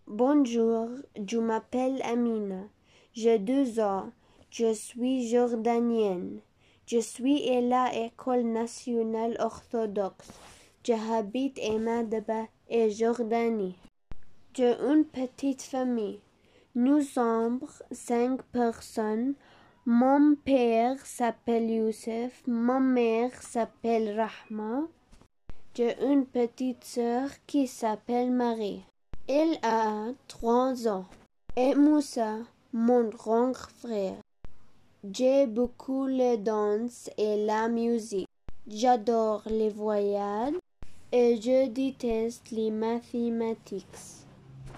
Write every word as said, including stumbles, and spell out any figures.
Bonjour, je m'appelle Amina. J'ai deux ans. Je suis jordanienne. Je suis à l'école nationale orthodoxe. J'habite à Madaba et Jordanie. J'ai une petite famille. Nous sommes cinq personnes. Mon père s'appelle Youssef. Ma mère s'appelle Rahma. J'ai une petite sœur qui s'appelle Marie. Elle a trois ans. Et Moussa, mon grand frère. J'ai beaucoup la danse et la musique. J'adore les voyages et je déteste les mathématiques.